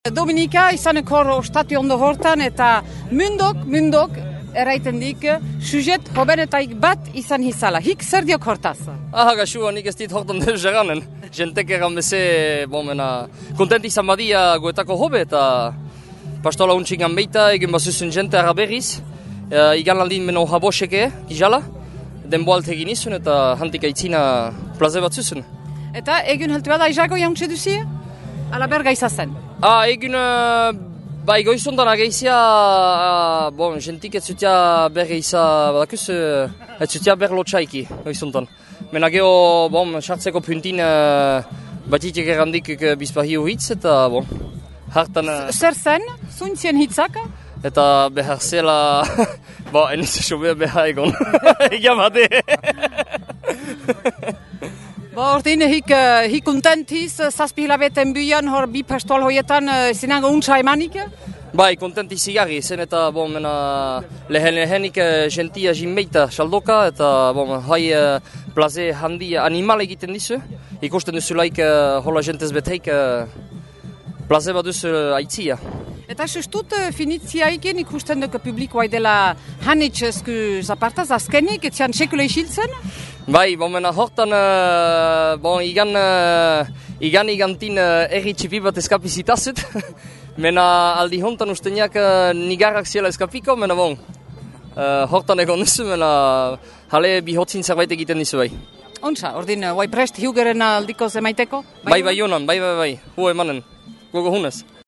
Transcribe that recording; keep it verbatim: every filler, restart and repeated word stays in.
Dominika izaneko ostatu ondo hortan eta mundok, mundok, eraiten dik, sujet hobenetaik bat izan hizala. Hik zer diok hortaz? Aha, gaxua, nik ez dit hortan deus eranen. Jentek egan beze, bon, mena, kontent izan badia goetako hobe eta pastola untxingan beita, egin bazuzun jente araberriz. E, igan aldin meno haboseke, gizala, denboalt egin izun eta hantik aitzina plaze bat zuzun. Eta egun heltu bada izago jauntxe duzie? Ala berga izazen? Ah, egun, uh, bai goizontan ageizia, uh, bon, jentik ez zutia berge iza, badakuz, uh, ez zutia berlotxaiki goizontan. Mena geho, bon, sartzeko puntin, uh, batitek errandik uh, bizpahio hitz, eta, bon, hartan... Uh, Zer zen, zuntzien hitzak? Eta behar zela, bo, eniz esobea behar egon, egiam bate. Bo, ordin, hik, hik kontentiz, zazpi hilabeten buian, hor bi pastoal hoietan, zinango untsa emanik? Bai, kontenti zigarri, zen eta, bon, mena, lehen lehenik gentia jinbeita saldoka, eta, bon, hai plaze handi animal egiten dizu. Ikusten duzulaik, hola jentez beteik, plaze bat duzu aitzia. Eta sustut, finitziaikin ikusten duke publikoa dela hanitxezku zapartaz, azkenik, etxean sekule isiltzen? Bai, bon, mena, hortan, uh, bon, igan, uh, igan igantin uh, erri txipi bat eskapizitazut. Mena, aldi hontan usteniak uh, nigarrak ziela eskapiko, mena, bon, uh, hortan egon duzu, mena, jale bihotzin zerbait egiten dizu bai. Ontsa, ordin, uh, guai prest hiugeren aldiko zemaiteko? Bai, bai, jonan, bai, bai, bai, hu emanen, gogo hunez.